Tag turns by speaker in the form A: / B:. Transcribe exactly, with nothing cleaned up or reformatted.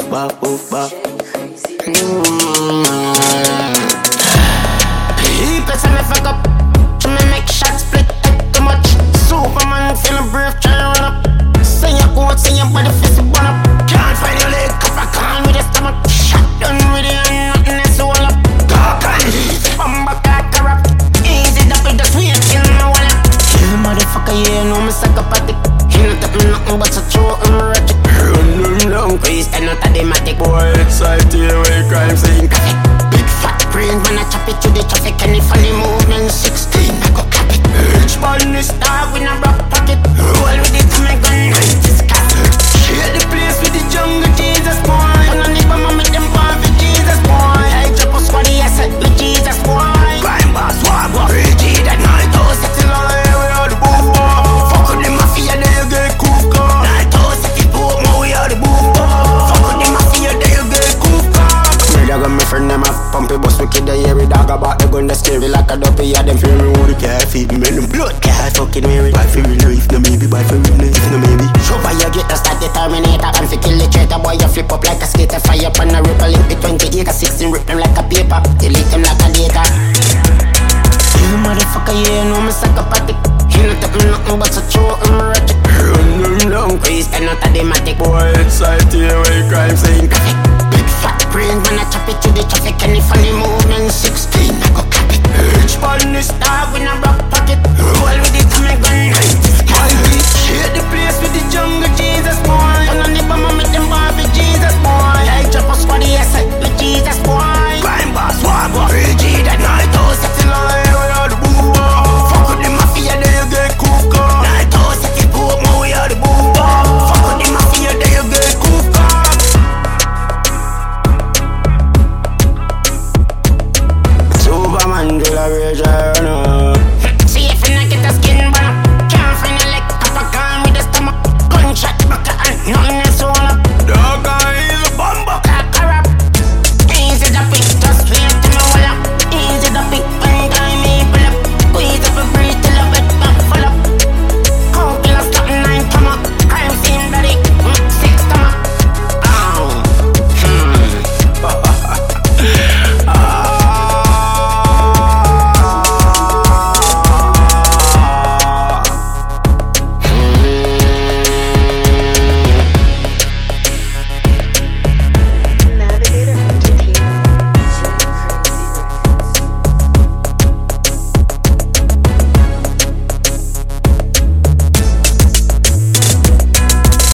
A: back, move back. Mm-hmm. People say me fuck up, to me make shots split head too much. Superman feeling brave, try to run up. Say your quote, say your body fist burn up. Can't find your leg, cup I can't with the stomach. Shot done with it and nothing else to hold up. Talk and bumba car corrupt. Easy double the sweet in my wallet. Kill motherfucker, yeah, know me psychopathic. He not tell me nothing but a true and ratchet. Run them down, Chris, and not a dematic. Boy, side to your way, crime scene. Big fat brain, when I chop it to the traffic. And if I movement sixteen, I go clap it. Rich man is dog with a rock pocket. Roll with it to my gun, nineties cat. Share the place with the jungle, Jesus boy. And I need my mama, them born for Jesus boy. I drop a squad, I said with Jesus boy. Crime boss, war, war, G, that night. Oh, settle all the way out the boom boom. Fuck with the mafia, then you get cooked up. Night, oh, settle boom, oh, we out the boom boom. Fuck with the mafia, then you get cooked up. Murder gun, my friend, them a pumpy bus wicked. They hear it dog about the gun, they scary like a dopey. Yeah, them fear me, who the car feed me, them blood car fucking weary. Bad for real, if no maybe, bad for real, if no maybe. Show by you get the start the Terminator. And fi kill the traitor, boy, you flip up like a skater. Fire up on a ripple, link the twenty acre, sixteen, rip them like a paper. Delete them like a data. You motherfucker, yeah, know me psychopathic. He not tell me nothing but a true and ratchet. Run them down, Chris, and not a dematic. Boy, side to your way, crime